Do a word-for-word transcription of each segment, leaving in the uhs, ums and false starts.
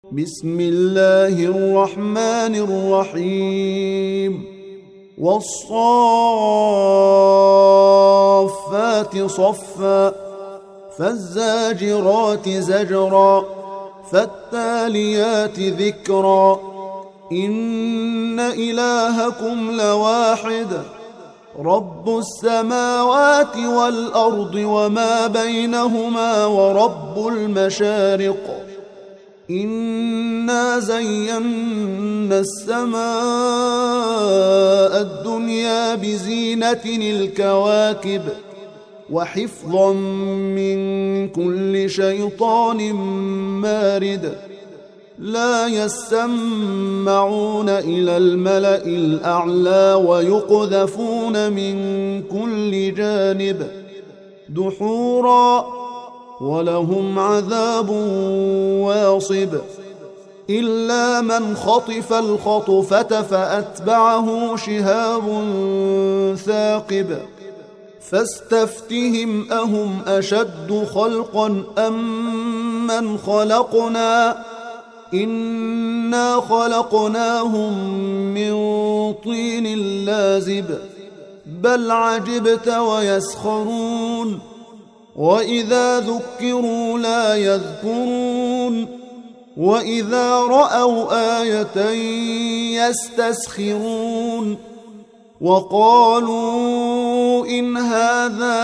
بسم الله الرحمن الرحيم والصافات صفا فالزاجرات زجرا فالتاليات ذكرا إن إلهكم لواحد رب السماوات والأرض وما بينهما ورب المشارق إنا زينا السماء الدنيا بزينة الكواكب وحفظا من كل شيطان مارد لا يسمعون إلى الملأ الأعلى ويقذفون من كل جانب دحورا ولهم عذاب واصب إلا من خطف الخطفة فأتبعه شهاب ثاقب فاستفتهم أهم أشد خلقا أم من خلقنا إنا خلقناهم من طين لازب بل عجبت ويسخرون وإذا ذكروا لا يذكرون وإذا رأوا آية يستسخرون وقالوا إن هذا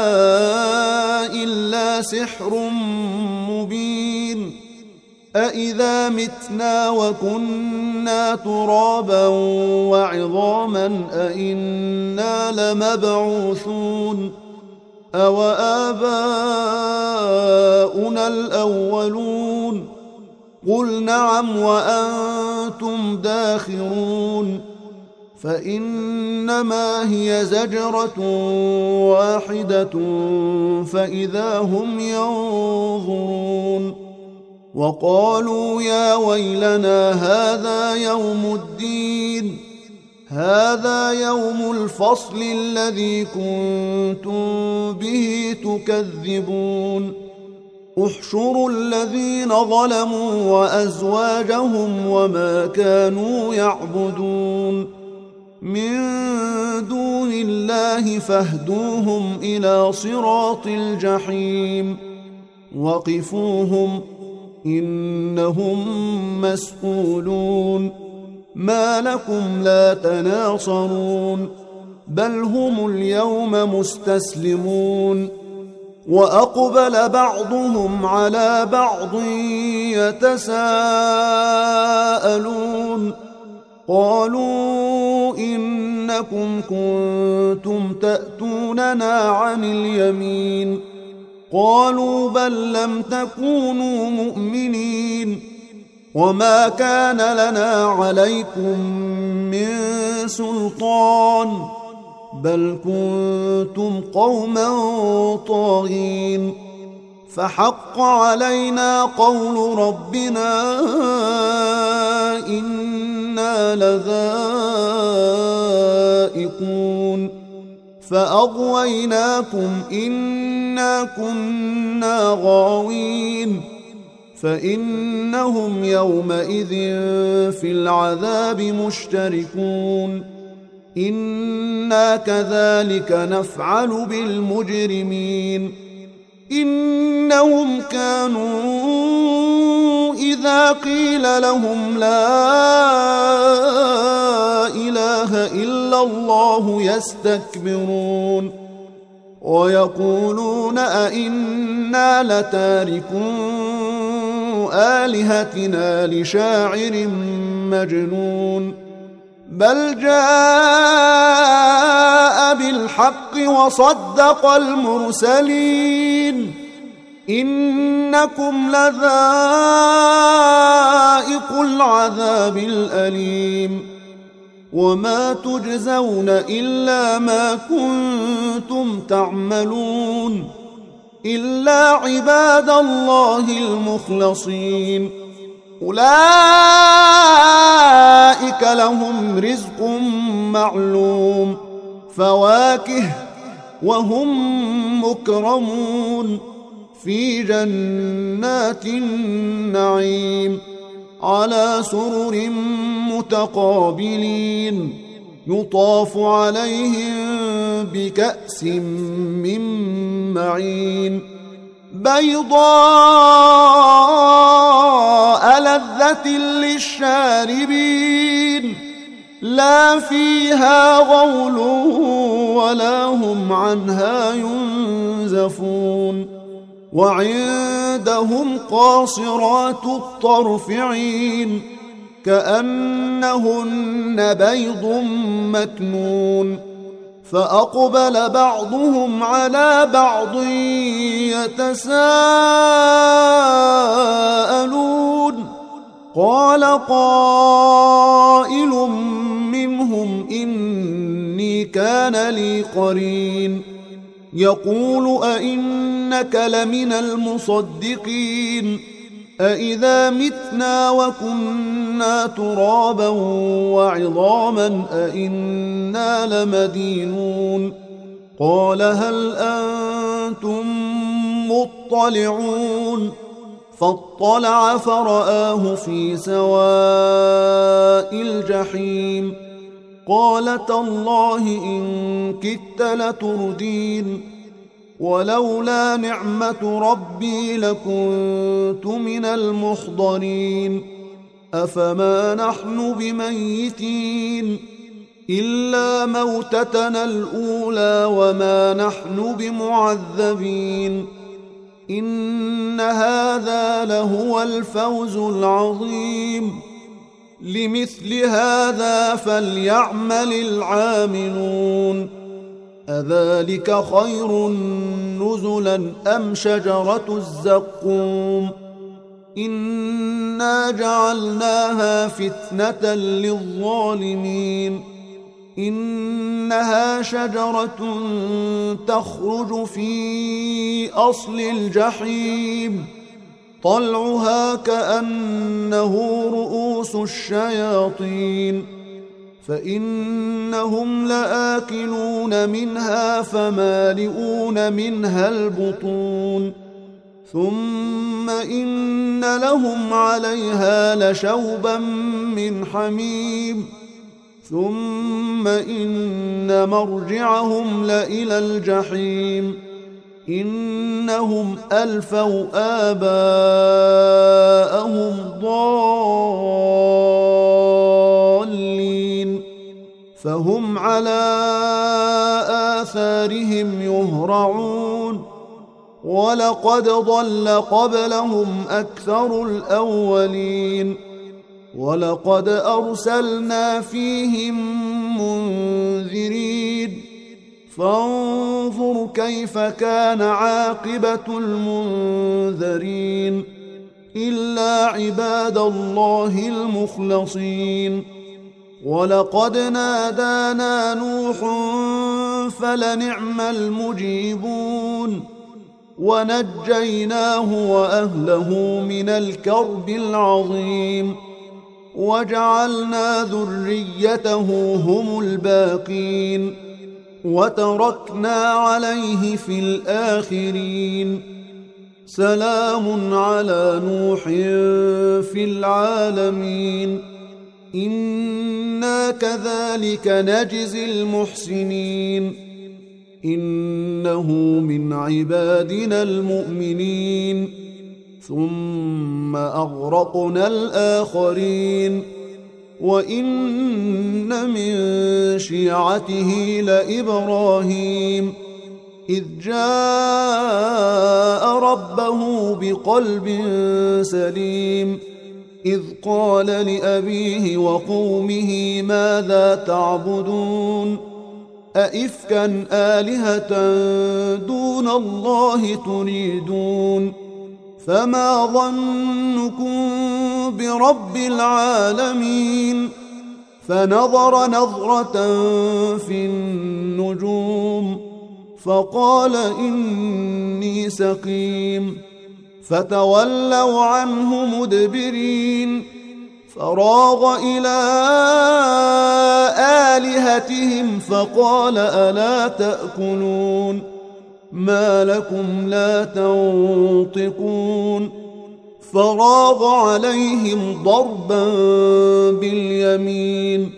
إلا سحر مبين أإذا متنا وكنا ترابا وعظاما أإنا لمبعوثون أوآباؤنا الأولون قل نعم وأنتم داخرون فإنما هي زجرة واحدة فإذا هم ينظرون وقالوا يا ويلنا هذا يوم الدين هذا يوم الفصل الذي كنتم به تكذبون احشروا الذين ظلموا وأزواجهم وما كانوا يعبدون من دون الله فاهدوهم إلى صراط الجحيم وقفوهم إنهم مسؤولون ما لكم لا تناصرون بل هم اليوم مستسلمون وأقبل بعضهم على بعض يتساءلون قالوا إنكم كنتم تأتوننا عن اليمين قالوا بل لم تكونوا مؤمنين وما كان لنا عليكم من سلطان بل كنتم قوما طاغين فحق علينا قول ربنا إنا لذائقون فأغويناكم إنا كنا غاوين فإنهم يومئذ في العذاب مشتركون إنا كذلك نفعل بالمجرمين إنهم كانوا إذا قيل لهم لا إله إلا الله يستكبرون ويقولون أئنا لتاركون آلهتنا لشاعر مجنون بل جاء بالحق وصدق المرسلين إنكم لذائق العذاب الأليم وما تجزون إلا ما كنتم تعملون إلا عباد الله المخلصين أولئك لهم رزق معلوم فواكه وهم مكرمون في جنات النعيم على سرر متقابلين يطاف عليهم بكأس من معين بيضاء لذة للشاربين لا فيها غول ولا هم عنها ينزفون وعندهم قاصرات الطرف عين كأنهن بيض مكنون فأقبل بعضهم على بعض يتساءلون قال قائل منهم إني كان لي قرين يقول أئنك لمن المصدقين أئذا متنا وكنا ترابا وعظاما أئنا لمدينون قال هل أنتم مطلعون فاطلع فرآه في سواء الجحيم قال تالله إن كدت لتردين ولولا نعمة ربي لكنت من المحضرين أفما نحن بميتين إلا موتتنا الأولى وما نحن بمعذبين إن هذا لهو الفوز العظيم لمثل هذا فليعمل العاملون أذلك خير نزلا أم شجرة الزقوم إنا جعلناها فتنة للظالمين إنها شجرة تخرج في أصل الجحيم طلعها كأنه رؤوس الشياطين فإنهم لآكلون منها فمالئون منها البطون ثم إن لهم عليها لشوبا من حميم ثم إن مرجعهم لإلى الجحيم إنهم ألفوا آباءهم ضالين فهم على آثارهم يهرعون ولقد ضل قبلهم أكثر الأولين ولقد أرسلنا فيهم منذرين فانظر كيف كان عاقبة المنذرين إلا عباد الله المخلصين ولقد نادانا نوح فلنعم المجيبون ونجيناه وأهله من الكرب العظيم وجعلنا ذريته هم الباقين وتركنا عليه في الآخرين سلام على نوح في العالمين إنا كذلك نجزي المحسنين إنه من عبادنا المؤمنين ثم أغرقنا الآخرين وإن من شيعته لإبراهيم إذ جاء ربه بقلب سليم إذ قال لأبيه وقومه ماذا تعبدون أئفكا آلهة دون الله تريدون فما ظنكم برب العالمين فنظر نظرة في النجوم فقال إني سقيم فتولوا عنه مدبرين فراغ إلى آلهتهم فقال ألا تأكلون ما لكم لا تنطقون فراغ عليهم ضربا باليمين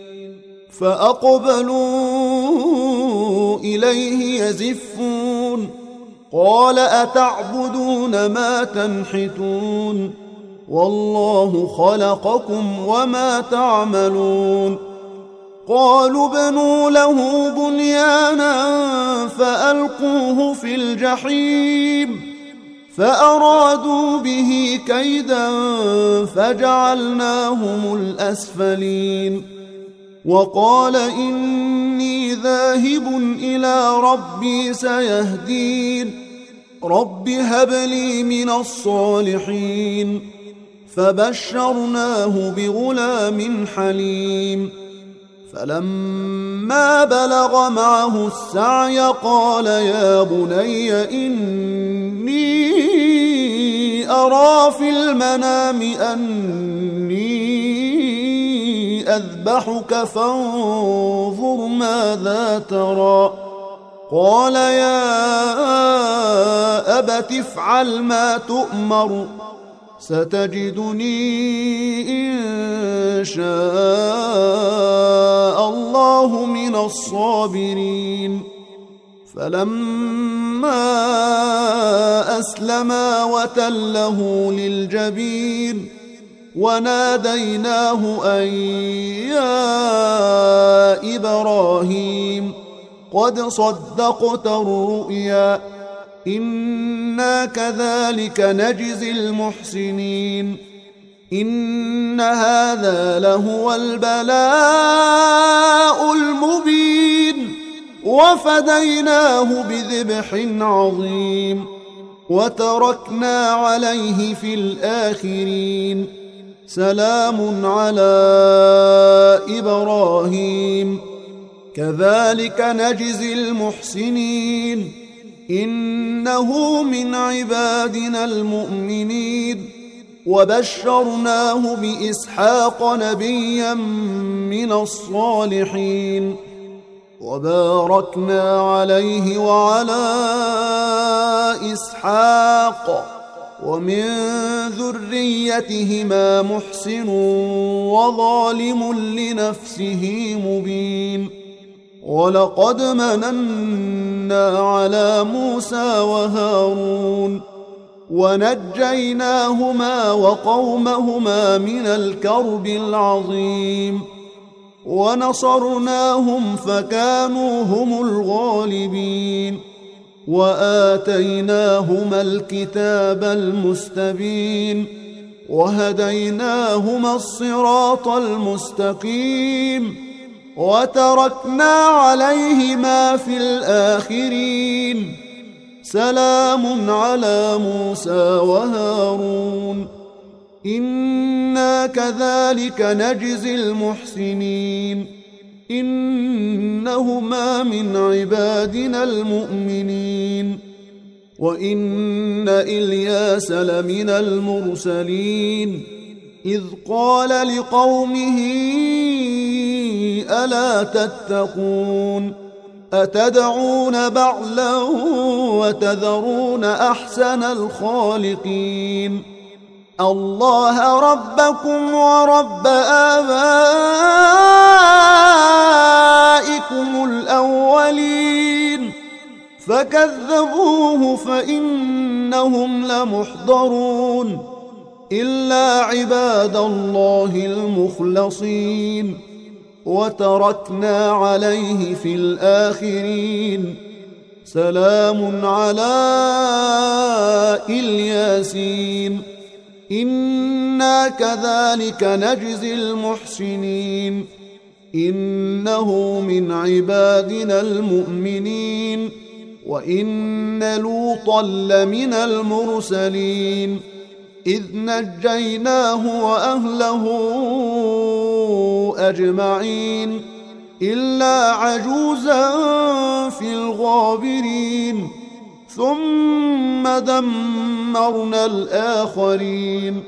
فأقبلوا إليه يزفون قال أتعبدون ما تنحتون والله خلقكم وما تعملون قالوا بنوا له بنيانا فألقوه في الجحيم فأرادوا به كيدا فجعلناهم الأسفلين وقال إني ذاهب إلى ربي سيهدين رب هب لي من الصالحين فبشرناه بغلام حليم فلما بلغ معه السعي قال يا بني إني أرى في المنام أني أذبحك فانظر ماذا ترى قال يا أبت افعل ما تؤمر ستجدني إن شاء الله من الصابرين فلما أسلما وتله للجبين وناديناه أن يا إبراهيم قد صدقت الرؤيا إنا كذلك نجزي المحسنين إن هذا لهو البلاء المبين وفديناه بذبح عظيم وتركنا عليه في الآخرين سلام على إبراهيم كذلك نجزي المحسنين إنه من عبادنا المؤمنين وبشرناه بإسحاق نبيا من الصالحين وباركنا عليه وعلى إسحاق ومن ذريتهما محسن وظالم لنفسه مبين ولقد مننا على موسى وهارون ونجيناهما وقومهما من الكرب العظيم ونصرناهم فكانوا هم الغالبين وآتيناهما الكتاب المستبين وهديناهما الصراط المستقيم وتركنا عليهما في الآخرين سلام على موسى وهارون إنا كذلك نجزي المحسنين إنهما من عبادنا المؤمنين وإن إلياس لمن المرسلين إذ قال لقومه ألا تتقون أتدعون بعلا وتذرون أحسن الخالقين الله ربكم ورب آبائكم الأولين فكذبوه فإنهم لمحضرون إلا عباد الله المخلصين وتركنا عليه في الآخرين سلام على الياسين إنا كذلك نجزي المحسنين إنه من عبادنا المؤمنين وإن لوطا لمن المرسلين إذ نجيناه وأهله أجمعين إلا عجوزا في الغابرين ثم دمرنا الآخرين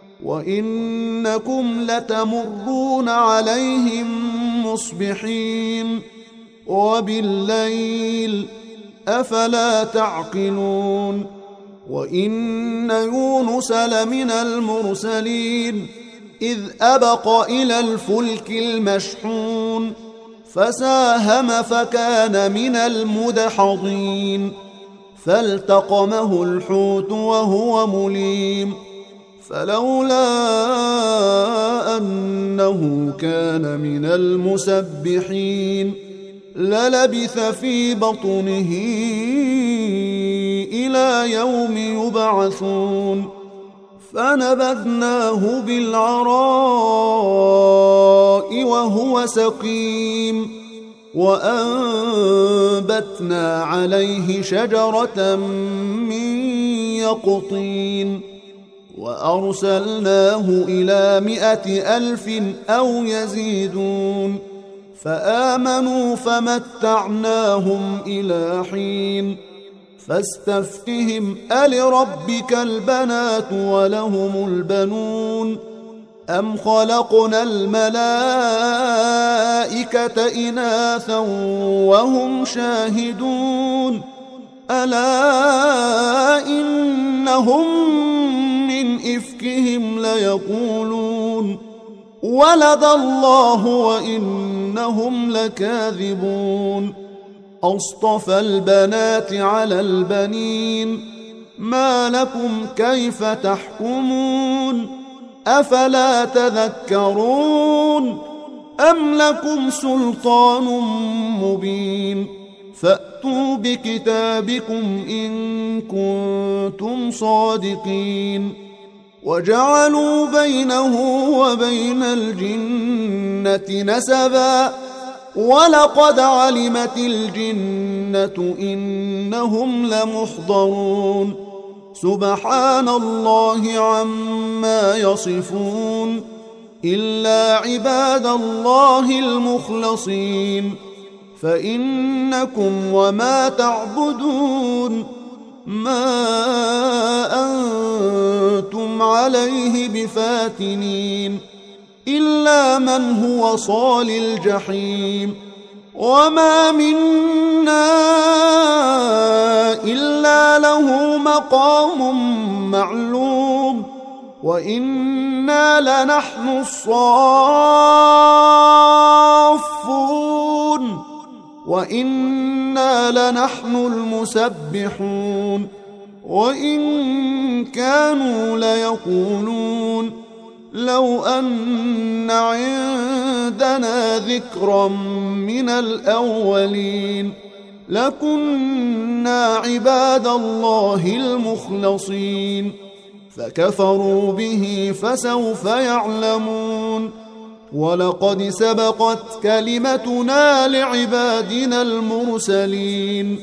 وإنكم لتمرون عليهم مصبحين وبالليل أفلا تعقلون وإن يونس لمن المرسلين إذ أبق إلى الفلك المشحون فساهم فكان من المدحضين فالتقمه الحوت وهو مليم فلولا أنه كان من المسبحين للبث في بطنه إلى يوم يبعثون فنبذناه بالعراء وهو سقيم وأنبتنا عليه شجرة من يقطين وأرسلناه إلى مائة ألف أو يزيدون فآمنوا فمتعناهم إلى حين فاستفتهم ألربك البنات ولهم البنون أم خلقنا الملائكة إناثا وهم شاهدون ألا إنهم من إفكهم ليقولون ولد الله وإنهم لكاذبون أصطفى البنات على البنين ما لكم كيف تحكمون أفلا تذكرون أم لكم سلطان مبين فأتوا بكتابكم إن كنتم صادقين وجعلوا بينه وبين الجنة نسبا ولقد علمت الجنة إنهم لمحضرون سبحان الله عما يصفون إلا عباد الله المخلصين فإنكم وما تعبدون ما أنتم عليه بفاتنين إلا من هو صال الجحيم وما منا إلا له مقام معلوم وإنا لنحن الصافون وإنا لنحن المسبحون وإن كانوا ليقولون لو أن عندنا ذكرا من الأولين لكنا عباد الله المخلصين فكفروا به فسوف يعلمون ولقد سبقت كلمتنا لعبادنا المرسلين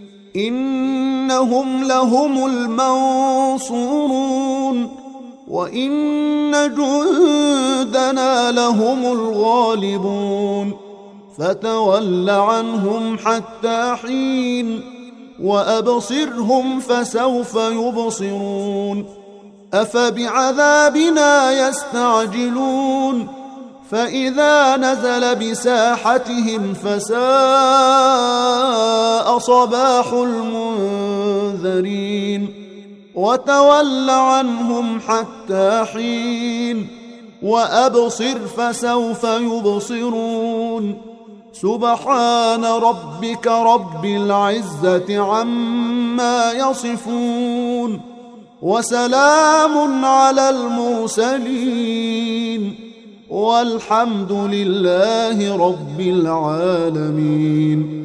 إنهم لهم المنصورون وإن جندنا لهم الغالبون فتول عنهم حتى حين وأبصرهم فسوف يبصرون أفبعذابنا يستعجلون فإذا نزل بساحتهم فساء صباح المنذرين وتول عنهم حتى حين وأبصر فسوف يبصرون سبحان ربك رب العزة عما يصفون وسلام على المرسلين والحمد لله رب العالمين.